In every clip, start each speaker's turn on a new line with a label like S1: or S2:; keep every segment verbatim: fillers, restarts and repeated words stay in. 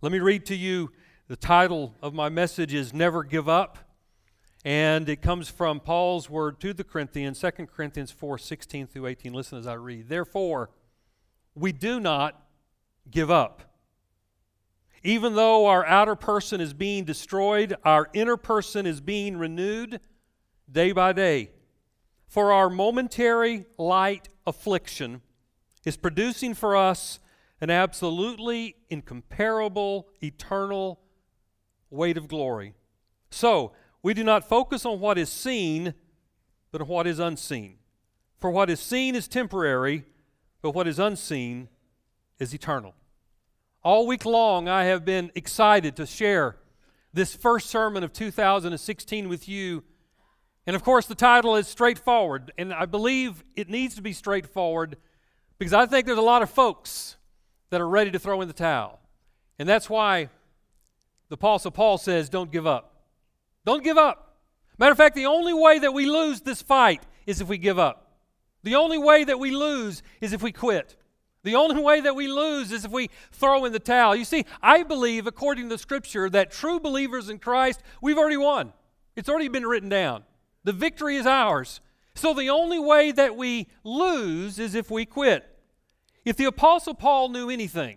S1: Let me read to you, the title of my message is Never Give Up, and it comes from Paul's word to the Corinthians, Second Corinthians four, sixteen through eighteen. Listen as I read. Therefore, we do not give up. Even though our outer person is being destroyed, our inner person is being renewed day by day. For our momentary light affliction is producing for us an absolutely incomparable, eternal weight of glory. So, we do not focus on what is seen, but on what is unseen. For what is seen is temporary, but what is unseen is eternal. All week long, I have been excited to share this first sermon of two thousand sixteen with you. And of course, the title is straightforward, and I believe it needs to be straightforward because I think there's a lot of folks that are ready to throw in the towel. And that's why the Apostle Paul says, don't give up. Don't give up. Matter of fact, the only way that we lose this fight is if we give up. The only way that we lose is if we quit. The only way that we lose is if we throw in the towel. You see, I believe, according to the Scripture, that true believers in Christ, we've already won. It's already been written down. The victory is ours. So the only way that we lose is if we quit. If the Apostle Paul knew anything,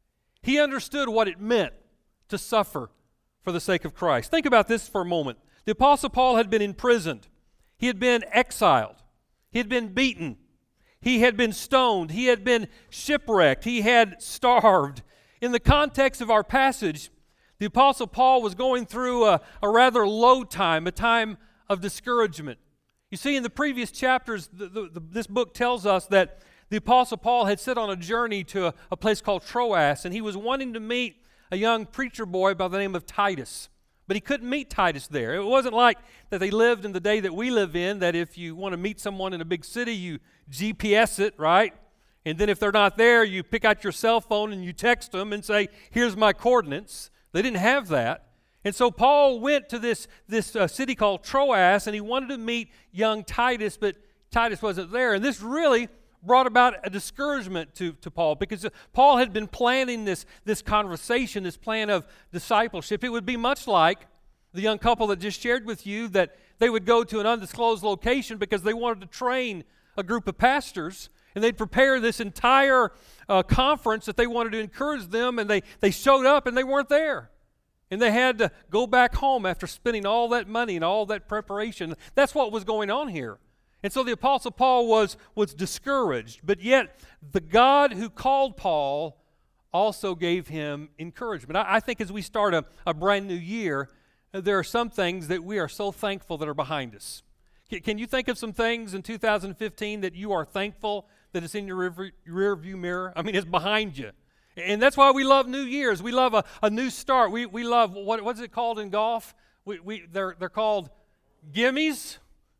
S1: he understood what it meant to suffer for the sake of Christ. Think about this for a moment. The Apostle Paul had been imprisoned. He had been exiled. He had been beaten. He had been stoned. He had been shipwrecked. He had starved. In the context of our passage, the Apostle Paul was going through a, a rather low time, a time of discouragement. You see, in the previous chapters, the, the, the, this book tells us that the Apostle Paul had set on a journey to a, a place called Troas, and he was wanting to meet a young preacher boy by the name of Titus. But he couldn't meet Titus there. It wasn't like that they lived in the day that we live in, that if you want to meet someone in a big city, you G P S it, right? And then if they're not there, you pick out your cell phone and you text them and say, here's my coordinates. They didn't have that. And so Paul went to this, this uh, city called Troas, and he wanted to meet young Titus, but Titus wasn't there. And this really brought about a discouragement to, to Paul, because Paul had been planning this, this conversation, this plan of discipleship. It would be much like the young couple that just shared with you, that they would go to an undisclosed location because they wanted to train a group of pastors, and they'd prepare this entire uh, conference that they wanted to encourage them, and they, they showed up and they weren't there. And they had to go back home after spending all that money and all that preparation. That's what was going on here. And so the Apostle Paul was, was discouraged, but yet the God who called Paul also gave him encouragement. I, I think as we start a, a brand new year, there are some things that we are so thankful that are behind us. Can, can you think of some things in two thousand fifteen that you are thankful that it's in your rear, rear view mirror? I mean, it's behind you. And that's why we love New Year's. We love a, a new start. We we love, what what's it called in golf? We we they're they're called gimmies.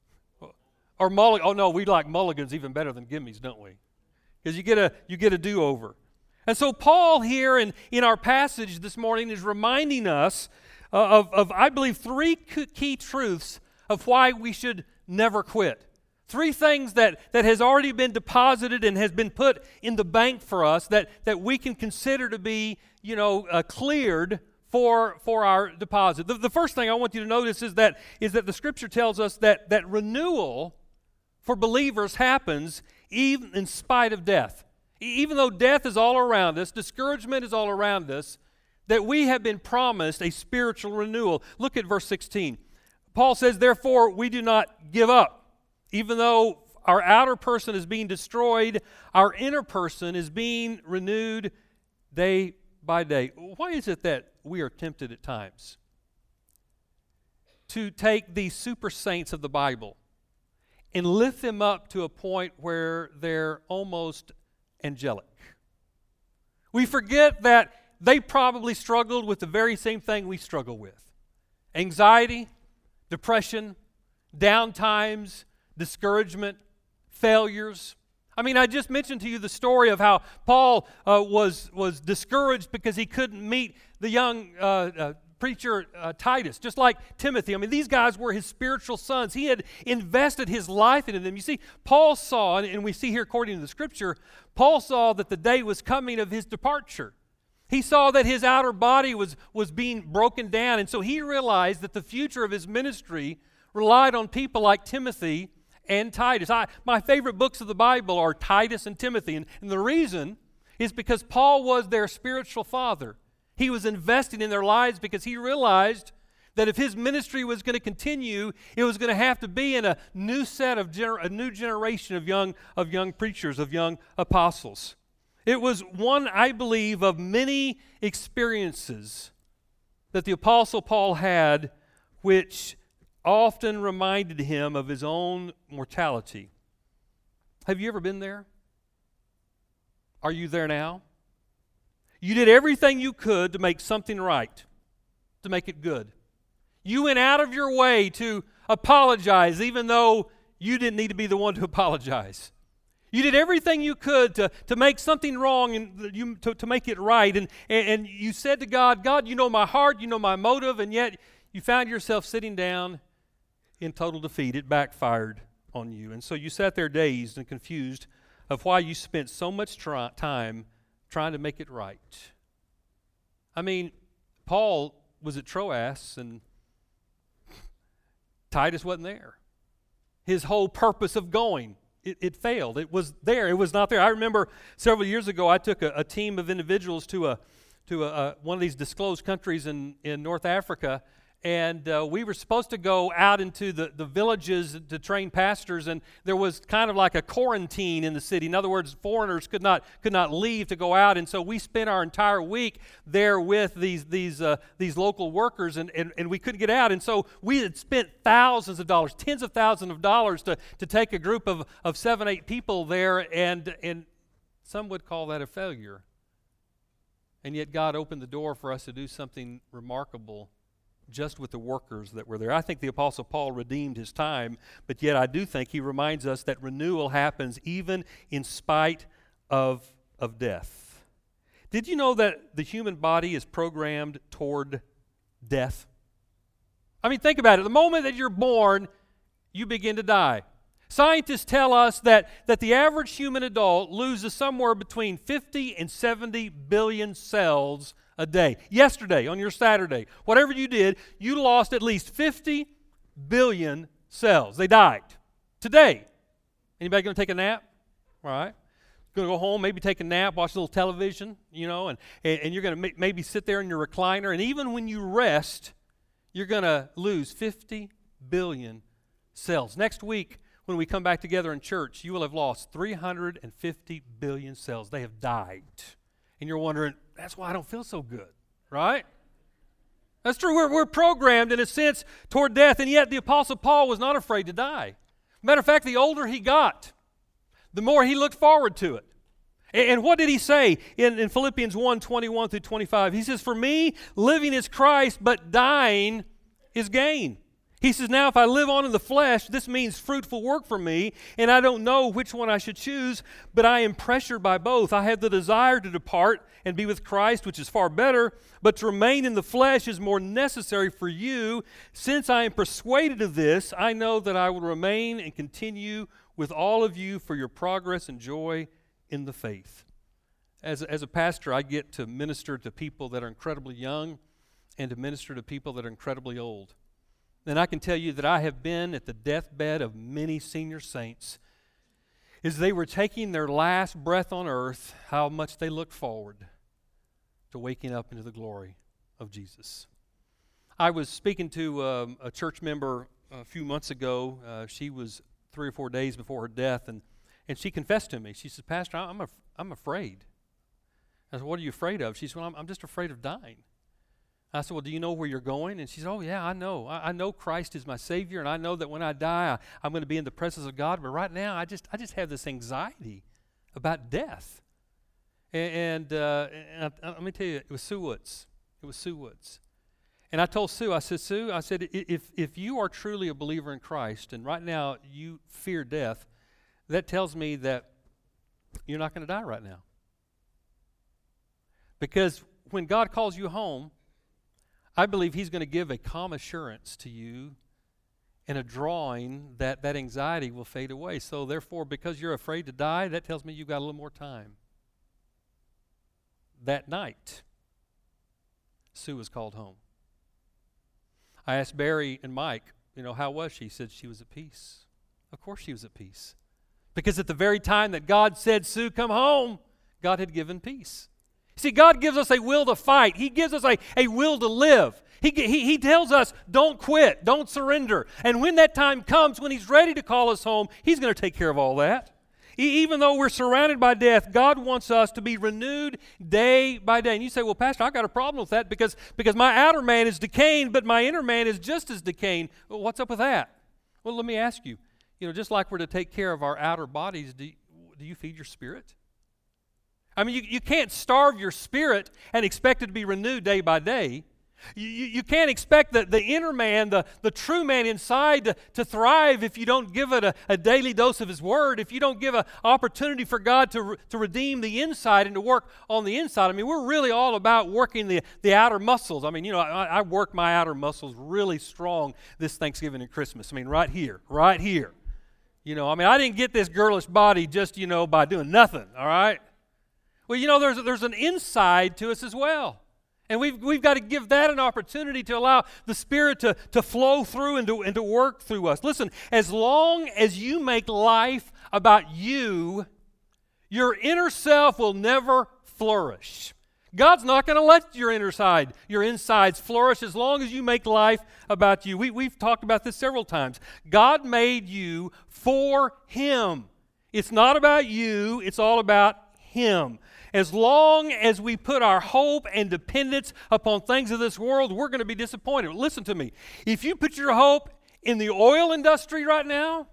S1: Or mullig- oh no, we like mulligans even better than gimmies, don't we? Because you get a you get a do-over. And so Paul here in, in our passage this morning is reminding us uh, of, of, I believe, three key truths of why we should never quit. Three things that, that has already been deposited and has been put in the bank for us that, that we can consider to be, you know, uh, cleared for, for our deposit. The, the first thing I want you to notice is that, is that the Scripture tells us that, that renewal for believers happens even in spite of death. Even though death is all around us, discouragement is all around us, that we have been promised a spiritual renewal. Look at verse sixteen. Paul says, therefore, we do not give up. Even though our outer person is being destroyed, our inner person is being renewed day by day. Why is it that we are tempted at times to take these super saints of the Bible and lift them up to a point where they're almost angelic? We forget that they probably struggled with the very same thing we struggle with. Anxiety, depression, down times, discouragement, failures. I mean, I just mentioned to you the story of how Paul uh, was, was discouraged because he couldn't meet the young uh, uh, preacher uh, Titus, just like Timothy. I mean, these guys were his spiritual sons. He had invested his life into them. You see, Paul saw, and we see here according to the Scripture, Paul saw that the day was coming of his departure. He saw that his outer body was, was being broken down, and so he realized that the future of his ministry relied on people like Timothy and Titus. I, my favorite books of the Bible are Titus and Timothy, and, and the reason is because Paul was their spiritual father. He was investing in their lives because he realized that if his ministry was going to continue, it was going to have to be in a new set of gener- a new generation of young of young preachers, of young apostles. It was one, I believe, of many experiences that the Apostle Paul had, which often reminded him of his own mortality. Have you ever been there? Are you there now? You did everything you could to make something right, to make it good. You went out of your way to apologize, even though you didn't need to be the one to apologize. You did everything you could to, to make something wrong and you, to, to make it right. And, and, and you said to God, God, you know my heart, you know my motive, and yet you found yourself sitting down in total defeat. It backfired on you. And so you sat there dazed and confused of why you spent so much try, time trying to make it right. I mean, Paul was at Troas and Titus wasn't there. His whole purpose of going, it, it failed. It was there. It was not there. I remember several years ago, I took a, a team of individuals to a to a, a, one of these disclosed countries in, in North Africa, and uh, we were supposed to go out into the, the villages to train pastors, and there was kind of like a quarantine in the city. In other words, foreigners could not could not leave to go out, and so we spent our entire week there with these these uh, these local workers, and, and, and we couldn't get out. And so we had spent thousands of dollars, tens of thousands of dollars to, to take a group of, of seven, eight people there, and and some would call that a failure. And yet God opened the door for us to do something remarkable just with the workers that were there. I think the Apostle Paul redeemed his time, but yet I do think he reminds us that renewal happens even in spite of, of death. Did you know that the human body is programmed toward death? I mean, think about it. The moment that you're born, you begin to die. Scientists tell us that, that the average human adult loses somewhere between fifty and seventy billion cells a day. Yesterday, on your Saturday, whatever you did, you lost at least fifty billion cells. They died. Today, anybody going to take a nap? All right. Going to go home, maybe take a nap, watch a little television, you know, and, and, and you're going to maybe sit there in your recliner, and even when you rest, you're going to lose fifty billion cells. Next week, when we come back together in church, you will have lost three hundred fifty billion cells. They have died. And you're wondering, that's why I don't feel so good, right? That's true. We're, we're programmed, in a sense, toward death, and yet the Apostle Paul was not afraid to die. Matter of fact, the older he got, the more he looked forward to it. And, and what did he say in, in Philippians one, twenty-one through twenty-five? He says, for me, living is Christ, but dying is gain. He says, now if I live on in the flesh, this means fruitful work for me, and I don't know which one I should choose, but I am pressured by both. I have the desire to depart and be with Christ, which is far better, but to remain in the flesh is more necessary for you. Since I am persuaded of this, I know that I will remain and continue with all of you for your progress and joy in the faith. As, as a pastor, I get to minister to people that are incredibly young and to minister to people that are incredibly old. And I can tell you that I have been at the deathbed of many senior saints as they were taking their last breath on earth, how much they looked forward to waking up into the glory of Jesus. I was speaking to um, a church member a few months ago. Uh, she was three or four days before her death, and, and she confessed to me. She said, Pastor, I'm, af- I'm afraid. I said, what are you afraid of? She said, well, I'm, I'm just afraid of dying. I said, well, do you know where you're going? And she said, oh, yeah, I know. I, I know Christ is my Savior, and I know that when I die, I, I'm going to be in the presence of God. But right now, I just I just have this anxiety about death. And, and, uh, and I, let me tell you, it was Sue Woods. It was Sue Woods. And I told Sue, I said, Sue, I said, if, if you are truly a believer in Christ, and right now you fear death, that tells me that you're not going to die right now. Because when God calls you home, I believe He's going to give a calm assurance to you and a drawing that that anxiety will fade away. So therefore, because you're afraid to die, that tells me you've got a little more time. That night, Sue was called home. I asked Barry and Mike, you know, how was she? He said she was at peace. Of course she was at peace. Because at the very time that God said, Sue, come home, God had given peace. See, God gives us a will to fight. He gives us a, a will to live. He, he, he tells us, don't quit, don't surrender. And when that time comes, when He's ready to call us home, He's going to take care of all that. E- even though we're surrounded by death, God wants us to be renewed day by day. And you say, well, Pastor, I've got a problem with that because, because my outer man is decaying, but my inner man is just as decaying. Well, what's up with that? Well, let me ask you, you know, just like we're to take care of our outer bodies, do you, do you feed your spirit? I mean, you, you can't starve your spirit and expect it to be renewed day by day. You, you, you can't expect the, the inner man, the, the true man inside to, to thrive if you don't give it a, a daily dose of His Word, if you don't give an opportunity for God to, re, to redeem the inside and to work on the inside. I mean, we're really all about working the, the outer muscles. I mean, you know, I, I worked my outer muscles really strong this Thanksgiving and Christmas. I mean, right here, right here. You know, I mean, I didn't get this girlish body just, you know, by doing nothing, all right? Well, you know, there's, there's an inside to us as well. And we've, we've got to give that an opportunity to allow the Spirit to, to flow through and to, and to work through us. Listen, as long as you make life about you, your inner self will never flourish. God's not going to let your inner side, your insides flourish as long as you make life about you. We, we've talked about this several times. God made you for Him. It's not about you, it's all about Him. As long as we put our hope and dependence upon things of this world, we're going to be disappointed. Listen to me. If you put your hope in the oil industry right now,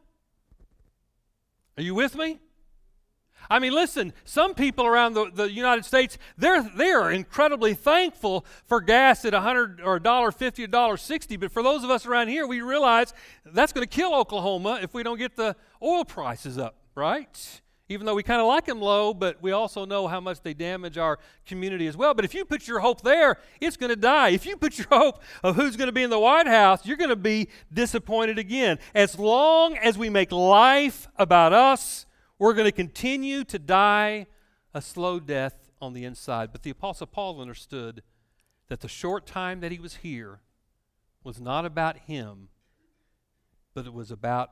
S1: are you with me? I mean, listen, some people around the, the United States, they're, they're incredibly thankful for gas at one hundred or one dollar fifty, one dollar sixty, but for those of us around here, we realize that's going to kill Oklahoma if we don't get the oil prices up, right? Even though we kind of like them low, but we also know how much they damage our community as well. But if you put your hope there, it's going to die. If you put your hope of who's going to be in the White House, you're going to be disappointed again. As long as we make life about us, we're going to continue to die a slow death on the inside. But the Apostle Paul understood that the short time that he was here was not about him, but it was about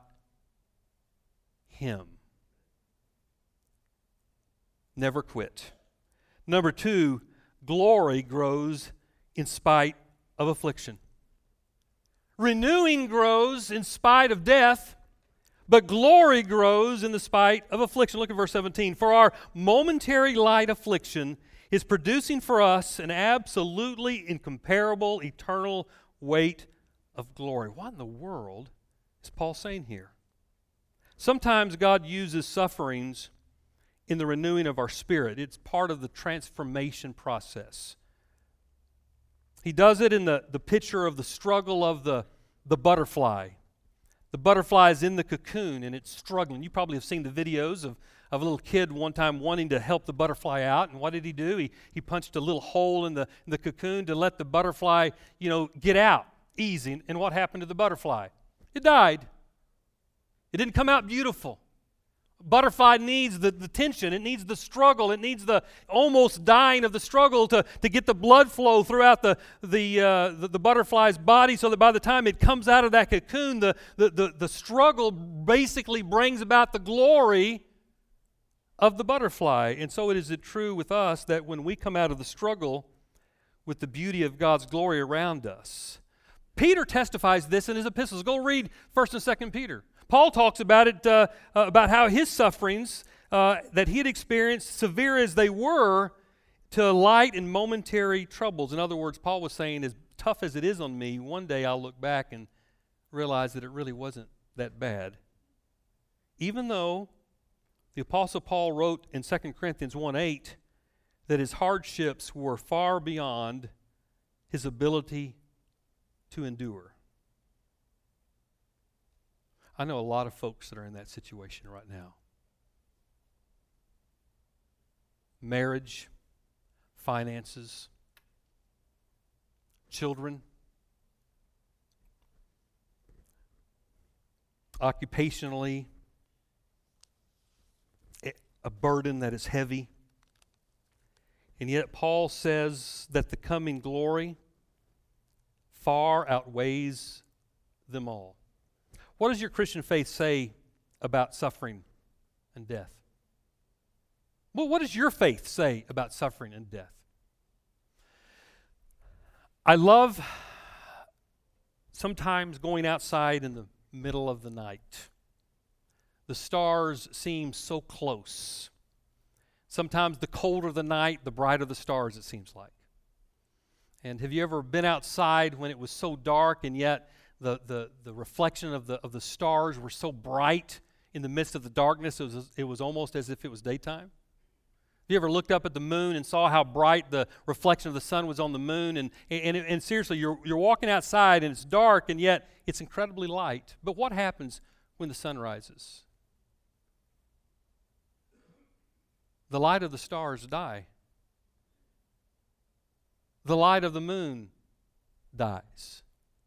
S1: Him. Never quit. Number two, glory grows in spite of affliction. Renewing grows in spite of death, but glory grows in the spite of affliction. Look at verse seventeen. For our momentary light affliction is producing for us an absolutely incomparable eternal weight of glory. What in the world is Paul saying here? Sometimes God uses sufferings in the renewing of our spirit. It's part of the transformation process. He does it in the, the picture of the struggle of the, the butterfly. The butterfly is in the cocoon and it's struggling. You probably have seen the videos of, of a little kid one time wanting to help the butterfly out. And what did he do? He, he punched a little hole in the, in the cocoon to let the butterfly, you know, get out easy. And what happened to the butterfly? It died. It didn't come out beautiful. Butterfly needs the, the tension, it needs the struggle, it needs the almost dying of the struggle to, to get the blood flow throughout the, the, uh, the, the butterfly's body so that by the time it comes out of that cocoon, the, the, the, the struggle basically brings about the glory of the butterfly. And so it is it true with us that when we come out of the struggle with the beauty of God's glory around us. Peter testifies this in his epistles. Go read First and Second Peter. Paul talks about it, uh, uh, about how his sufferings uh, that he had experienced, severe as they were, to light and momentary troubles. In other words, Paul was saying, as tough as it is on me, one day I'll look back and realize that it really wasn't that bad. Even though the Apostle Paul wrote in Second Corinthians one eight that his hardships were far beyond his ability to endure. I know a lot of folks that are in that situation right now. Marriage, finances, children, occupationally, a burden that is heavy. And yet Paul says that the coming glory far outweighs them all. What does your Christian faith say about suffering and death? Well, what does your faith say about suffering and death? I love sometimes going outside in the middle of the night. The stars seem so close. Sometimes the colder the night, the brighter the stars, it seems like. And have you ever been outside when it was so dark and yet the, the, the reflection of the, of the stars were so bright in the midst of the darkness, it was, it was almost as if it was daytime? Have you ever looked up at the moon and saw how bright the reflection of the sun was on the moon? And, and, and seriously, you're, you're walking outside and it's dark and yet it's incredibly light. But what happens when the sun rises? The light of the stars die. The light of the moon dies.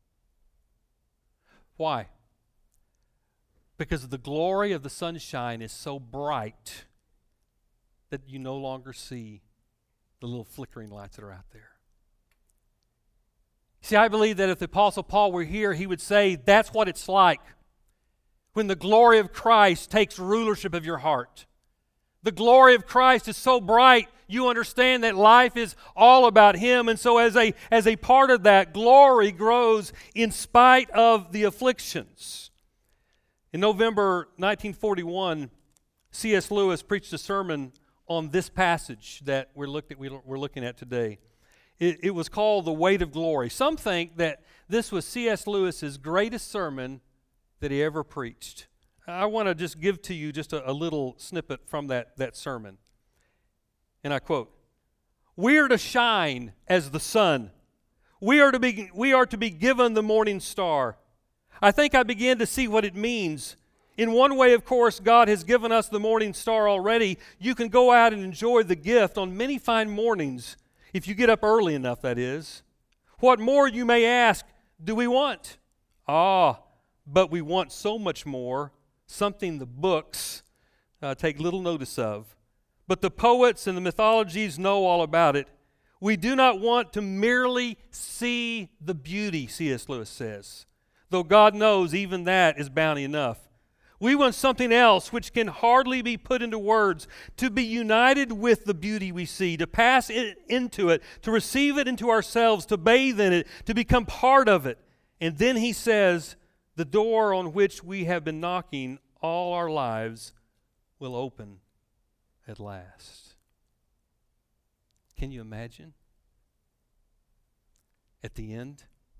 S1: Why? Because the glory of the sunshine is so bright that you no longer see the little flickering lights that are out there. See, I believe that if the Apostle Paul were here, he would say that's what it's like when the glory of Christ takes rulership of your heart. The glory of Christ is so bright, you understand that life is all about Him. And so as a, as a part of that, glory grows in spite of the afflictions. In November nineteen forty-one, C S Lewis preached a sermon on this passage that we're, looked at, we're looking at today. It, it was called The Weight of Glory. Some think that this was C S Lewis's greatest sermon that he ever preached. I want to just give to you just a, a little snippet from that, that sermon. And I quote, "We are to shine as the sun. We are to be, we are to be given the morning star. I think I began to see what it means. In one way, of course, God has given us the morning star already. You can go out and enjoy the gift on many fine mornings, if you get up early enough, that is. What more, you may ask, do we want? Ah, but we want so much more, something the books uh, take little notice of. But the poets and the mythologies know all about it. We do not want to merely see the beauty," C S Lewis says, "though God knows even that is bounty enough. We want something else which can hardly be put into words, to be united with the beauty we see, to pass it into it, to receive it into ourselves, to bathe in it, to become part of it." And then he says, "The door on which we have been knocking all our lives will open at last." Can you imagine? At the end,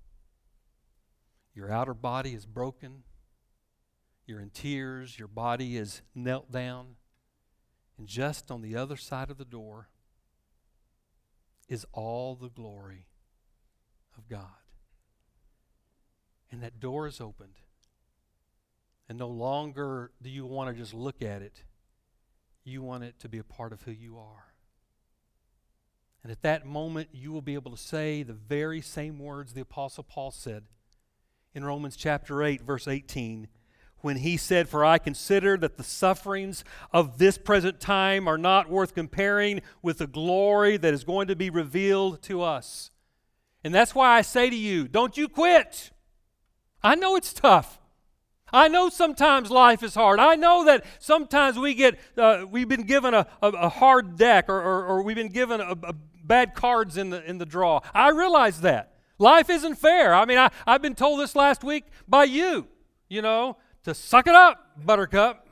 S1: your outer body is broken. You're in tears, your body is knelt down, and just on the other side of the door is all the glory of God. And that door is opened, and no longer do you want to just look at it. You want it to be a part of who you are. And at that moment, you will be able to say the very same words the Apostle Paul said in Romans chapter eight, verse eighteen, when he said, "For I consider that the sufferings of this present time are not worth comparing with the glory that is going to be revealed to us." And that's why I say to you, don't you quit. I know it's tough. I know sometimes life is hard. I know that sometimes we get, uh, we've been given a, a, a hard deck or, or, or we've been given a, a bad cards in the, in the draw. I realize that. Life isn't fair. I mean, I, I've been told this last week by you, you know, to suck it up, buttercup.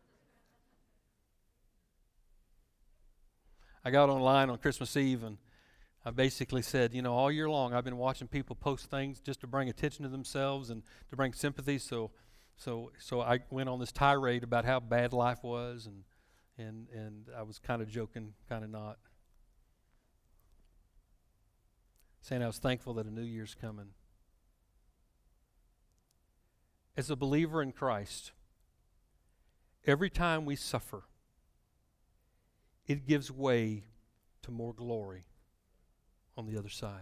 S1: I got online on Christmas Eve and I basically said, you know, all year long I've been watching people post things just to bring attention to themselves and to bring sympathy. So so so I went on this tirade about how bad life was, and and and I was kind of joking, kind of not. Saying I was thankful that a new year's coming. As a believer in Christ, every time we suffer, it gives way to more glory on the other side.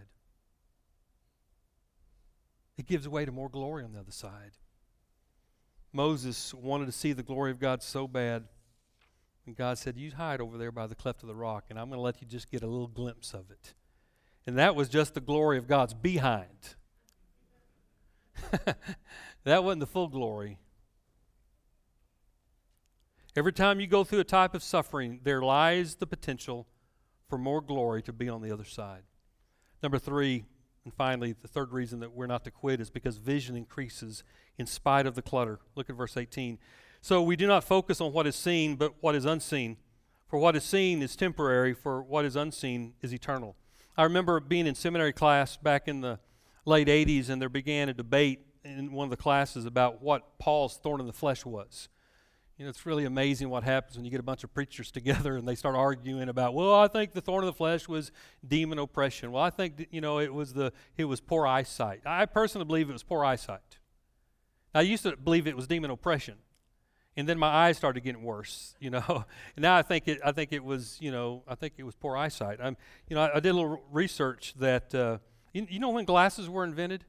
S1: It gives way to more glory on the other side. Moses wanted to see the glory of God so bad, and God said, "You hide over there by the cleft of the rock, and I'm going to let you just get a little glimpse of it." And that was just the glory of God's behind. That wasn't the full glory. Every time you go through a type of suffering, there lies the potential for more glory to be on the other side. Number three, and finally, the third reason that we're not to quit is because vision increases in spite of the clutter. Look at verse eighteen. So we do not focus on what is seen, but what is unseen. For what is seen is temporary, for what is unseen is eternal. I remember being in seminary class back in the late eighties, and there began a debate in one of the classes about what Paul's thorn in the flesh was. You know, it's really amazing what happens when you get a bunch of preachers together and they start arguing about, well, I think the thorn of the flesh was demon oppression. Well, I think, you know, it was the it was poor eyesight. I personally believe it was poor eyesight. I used to believe it was demon oppression. And then my eyes started getting worse, you know. And now I think it I think it was, you know, I think it was poor eyesight. I'm you know, I, I did a little research that uh, you, you know when glasses were invented?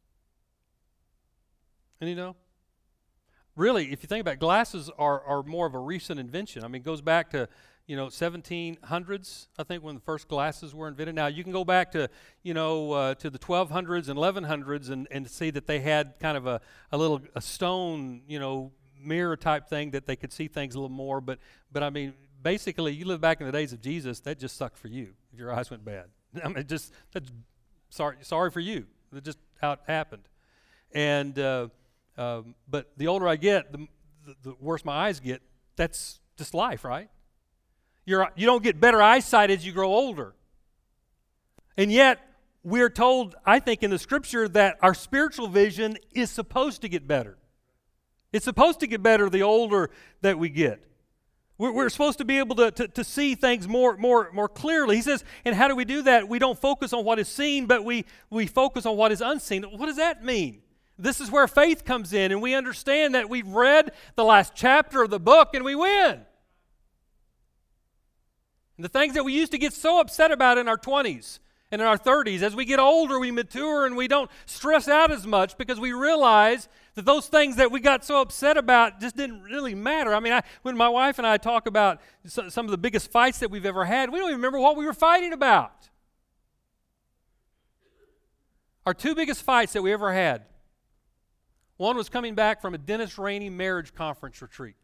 S1: And you know? Really, if you think about it, glasses are, are more of a recent invention. I mean, it goes back to, you know, seventeen hundreds, I think, when the first glasses were invented. Now, you can go back to, you know, uh, to the twelve hundreds and eleven hundreds and, and see that they had kind of a, a little a stone, you know, mirror type thing that they could see things a little more. But, but I mean, basically, you live back in the days of Jesus, that just sucked for you if your eyes went bad. I mean, just, that's, sorry, sorry for you. That's just how it happened. And, uh, Um, but the older I get, the, the, the worse my eyes get. That's just life, right? You're, you don't get better eyesight as you grow older. And yet, we're told, I think, in the Scripture that our spiritual vision is supposed to get better. It's supposed to get better the older that we get. We're, we're supposed to be able to, to, to see things more, more, more clearly. He says, and how do we do that? We don't focus on what is seen, but we, we focus on what is unseen. What does that mean? This is where faith comes in, and we understand that we've read the last chapter of the book and we win. And the things that we used to get so upset about in our twenties and in our thirties, as we get older, we mature and we don't stress out as much because we realize that those things that we got so upset about just didn't really matter. I mean, I, when my wife and I talk about so, some of the biggest fights that we've ever had, we don't even remember what we were fighting about. Our two biggest fights that we ever had, one was coming back from a Dennis Rainey marriage conference retreat.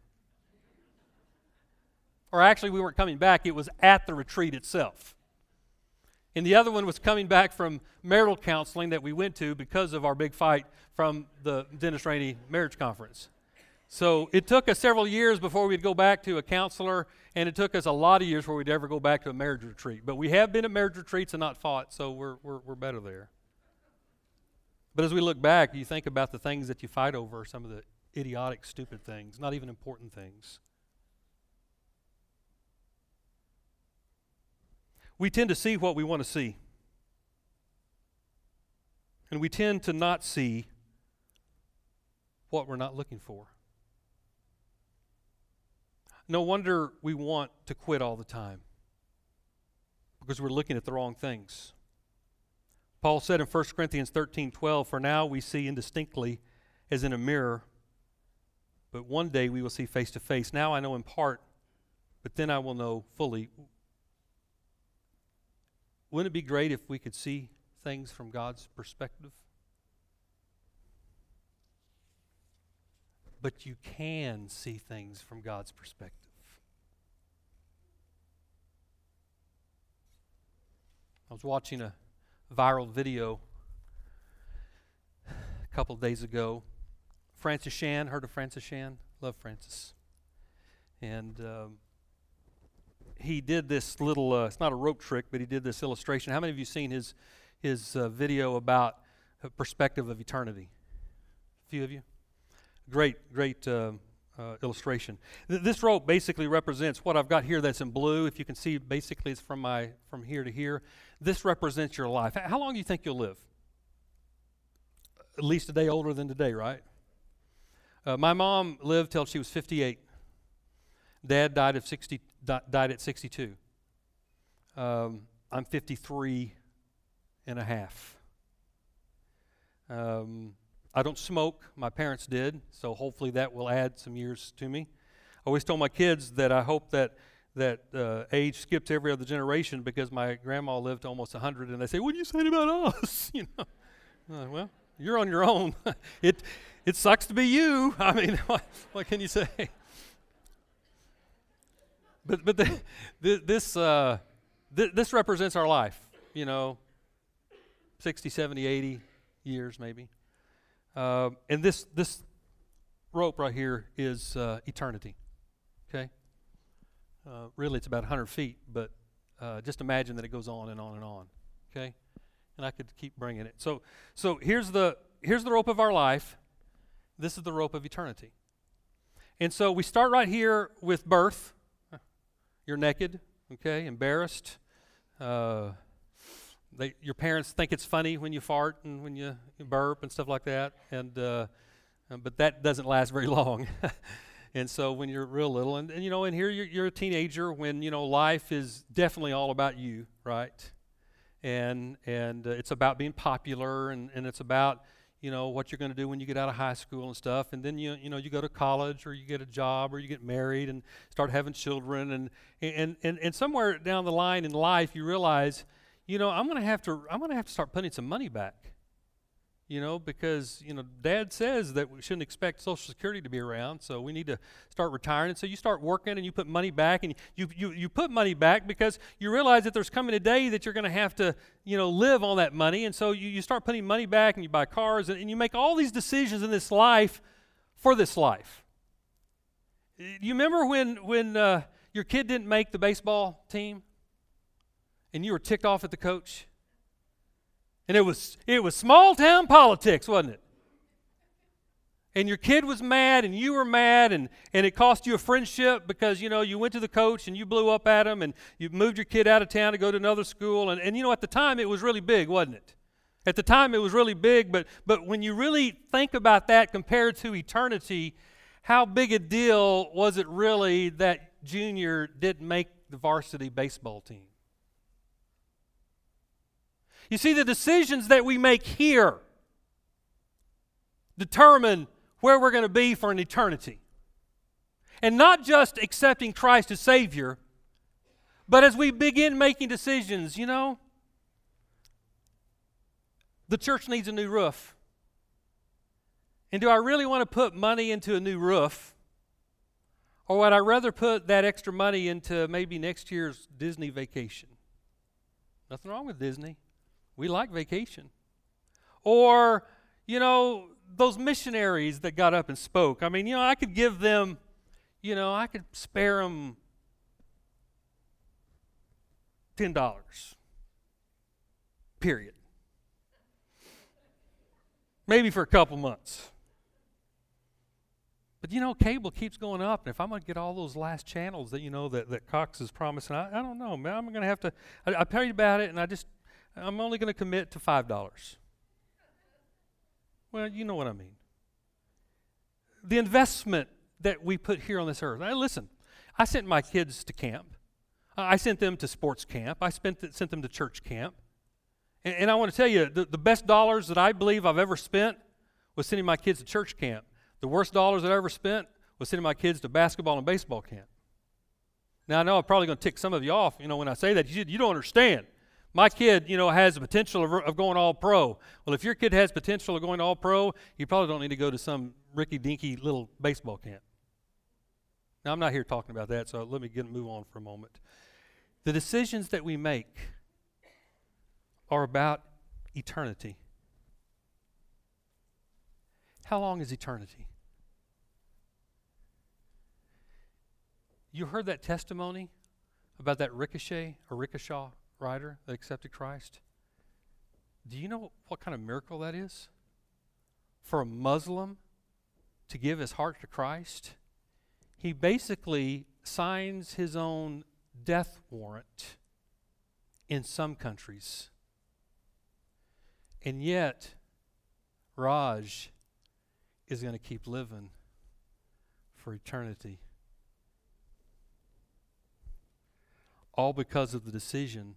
S1: Or actually, we weren't coming back, it was at the retreat itself. And the other one was coming back from marital counseling that we went to because of our big fight from the Dennis Rainey marriage conference. So it took us several years before we'd go back to a counselor, and it took us a lot of years before we'd ever go back to a marriage retreat. But we have been at marriage retreats and not fought, so we're we're, we're better there. But as we look back, you think about the things that you fight over, some of the idiotic, stupid things, not even important things. We tend to see what we want to see. And we tend to not see what we're not looking for. No wonder we want to quit all the time, because we're looking at the wrong things. Paul said in First Corinthians thirteen twelve, "For now we see indistinctly as in a mirror, but one day we will see face to face. Now I know in part, but then I will know fully." Wouldn't it be great if we could see things from God's perspective? But you can see things from God's perspective. I was watching a viral video a couple of days ago. Francis Chan, heard of Francis Chan? Love Francis. And um, he did this little, uh, it's not a rope trick, but he did this illustration. How many of you seen his, his uh, video about a perspective of eternity? A few of you? Great, great uh, uh, illustration. Th- this rope basically represents what I've got here that's in blue. If you can see, basically it's from my from here to here. This represents your life. How long do you think you'll live? At least a day older than today, right? Uh, my mom lived till she was fifty-eight. Dad died of sixty. Di- died at sixty-two. Um, I'm fifty-three and a half. Um, I don't smoke. My parents did, so hopefully that will add some years to me. I always told my kids that I hope that that uh, age skips every other generation, because my grandma lived to almost one hundred, and they say, "What are you saying about us?" You know. Uh, well, You're on your own. it it sucks to be you. I mean, what, what can you say? But but the, the, this uh, th- this represents our life. You know, sixty, seventy, eighty years maybe. Uh, and this this rope right here is uh, eternity. Okay. Uh, really, it's about one hundred feet, but uh, just imagine that it goes on and on and on. Okay. And I could keep bringing it. So, so here's the here's the rope of our life. This is the rope of eternity. And so we start right here with birth. You're naked, okay, embarrassed. Uh, they, your parents think it's funny when you fart and when you, you burp and stuff like that. And uh, but that doesn't last very long. And so when you're real little, and, and you know, and here you're, you're a teenager when you know life is definitely all about you, right? And and uh, it's about being popular, and, and it's about you know what you're going to do when you get out of high school and stuff. And then you you know you go to college, or you get a job, or you get married and start having children. And and and, and somewhere down the line in life, you realize, you know, I'm going to have to I'm going to have to start putting some money back. You know, because, you know, Dad says that we shouldn't expect Social Security to be around, so we need to start retiring. And so you start working and you put money back, and you you, you put money back because you realize that there's coming a day that you're going to have to, you know, live on that money. And so you, you start putting money back, and you buy cars, and, and you make all these decisions in this life for this life. Do you remember when, when uh, your kid didn't make the baseball team, and you were ticked off at the coach? And it was it was small town politics, wasn't it? And your kid was mad, and you were mad, and, and it cost you a friendship because, you know, you went to the coach and you blew up at him, and you moved your kid out of town to go to another school. And, and you know, at the time it was really big, wasn't it? At the time it was really big, but but when you really think about that compared to eternity, how big a deal was it really that Junior didn't make the varsity baseball team? You see, the decisions that we make here determine where we're going to be for an eternity. And not just accepting Christ as Savior, but as we begin making decisions, you know, the church needs a new roof. And do I really want to put money into a new roof? Or would I rather put that extra money into maybe next year's Disney vacation? Nothing wrong with Disney. We like vacation. Or, you know, those missionaries that got up and spoke. I mean, you know, I could give them, you know, I could spare them ten dollars. Period. Maybe for a couple months. But, you know, cable keeps going up, and if I'm going to get all those last channels that, you know, that, that Cox is promising, I, I don't know, man. I'm going to have to, I, I prayed about it, and I just, I'm only going to commit to five dollars. Well, you know what I mean. The investment that we put here on this earth. Now, listen, I sent my kids to camp. I sent them to sports camp. I spent th- sent them to church camp. And, and I want to tell you, the, the best dollars that I believe I've ever spent was sending my kids to church camp. The worst dollars that I ever spent was sending my kids to basketball and baseball camp. Now, I know I'm probably going to tick some of you off, you know, when I say that. You, you don't understand. My kid, you know, has the potential of, of going all pro. Well, if your kid has potential of going all pro, you probably don't need to go to some ricky-dinky little baseball camp. Now, I'm not here talking about that, so let me get move on for a moment. The decisions that we make are about eternity. How long is eternity? You heard that testimony about that Ricochet or Ricochet rider that accepted Christ? Do you know what kind of miracle that is? For a Muslim to give his heart to Christ, he basically signs his own death warrant in some countries. And yet, Raj is going to keep living for eternity. All because of the decision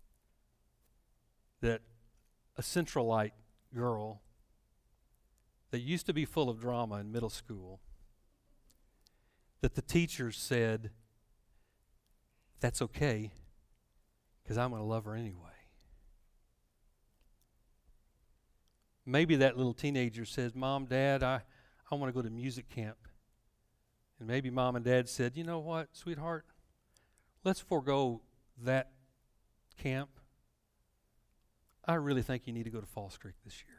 S1: that a Centralite girl that used to be full of drama in middle school, that the teachers said, that's okay, because I'm going to love her anyway. Maybe that little teenager says, Mom, Dad, I, I want to go to music camp. And maybe Mom and Dad said, you know what, sweetheart, let's forego that camp. I really think you need to go to Falls Creek this year.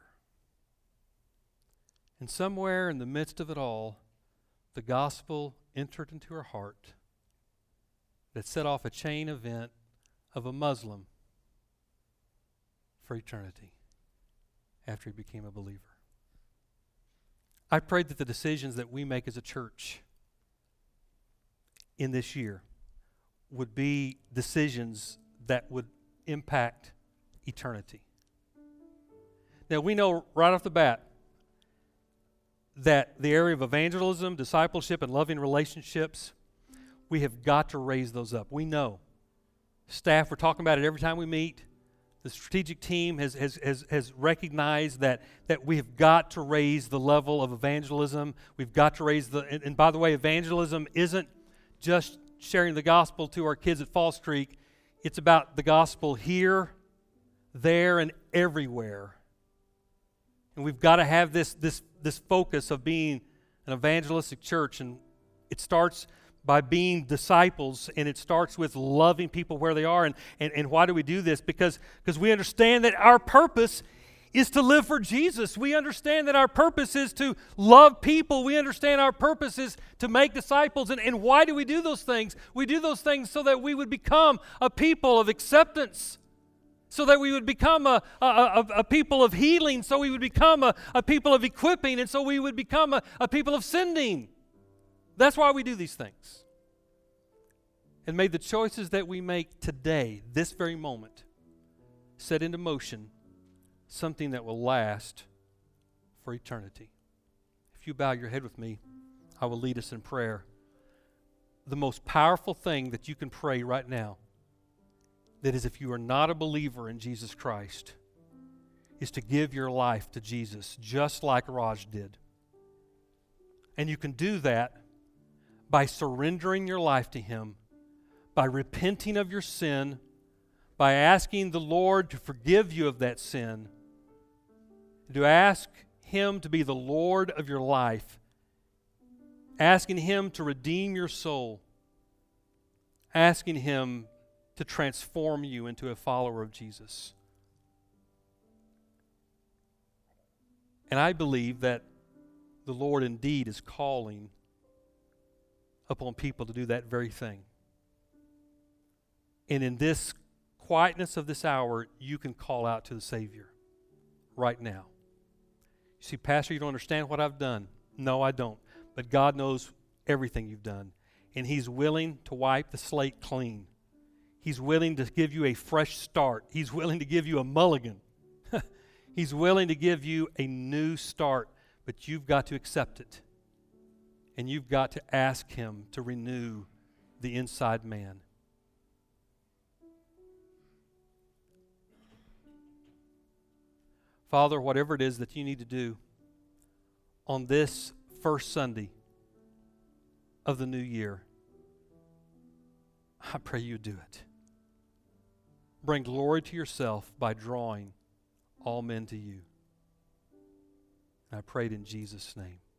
S1: And somewhere in the midst of it all, the gospel entered into her heart that set off a chain event of a Muslim for eternity after he became a believer. I pray that the decisions that we make as a church in this year would be decisions that would impact eternity. Now, we know right off the bat that the area of evangelism, discipleship, and loving relationships, we have got to raise those up. We know. Staff, we're talking about it every time we meet. The strategic team has, has, has, has recognized that, that we have got to raise the level of evangelism. We've got to raise the, and, and by the way, evangelism isn't just sharing the gospel to our kids at Falls Creek. It's about the gospel here, there, and everywhere. And we've got to have this, this, this focus of being an evangelistic church. And it starts by being disciples, and it starts with loving people where they are. And, and, and why do we do this? Because, because we understand that our purpose is to live for Jesus. We understand that our purpose is to love people. We understand our purpose is to make disciples. And, and why do we do those things? We do those things so that we would become a people of acceptance, so that we would become a, a, a, a people of healing, so we would become a, a people of equipping, and so we would become a, a people of sending. That's why we do these things. And may the choices that we make today, this very moment, set into motion something that will last for eternity. If you bow your head with me, I will lead us in prayer. The most powerful thing that you can pray right now, that is, if you are not a believer in Jesus Christ, is to give your life to Jesus, just like Raj did. And you can do that by surrendering your life to Him, by repenting of your sin, by asking the Lord to forgive you of that sin, to ask Him to be the Lord of your life, asking Him to redeem your soul, asking Him to transform you into a follower of Jesus. And I believe that the Lord indeed is calling upon people to do that very thing. And in this quietness of this hour, you can call out to the Savior right now. You see, Pastor, you don't understand what I've done. No, I don't. But God knows everything you've done. And He's willing to wipe the slate clean. He's willing to give you a fresh start. He's willing to give you a mulligan. He's willing to give you a new start, but you've got to accept it. And you've got to ask Him to renew the inside man. Father, whatever it is that you need to do on this first Sunday of the new year, I pray you do it. Bring glory to yourself by drawing all men to you. And I prayed in Jesus' name.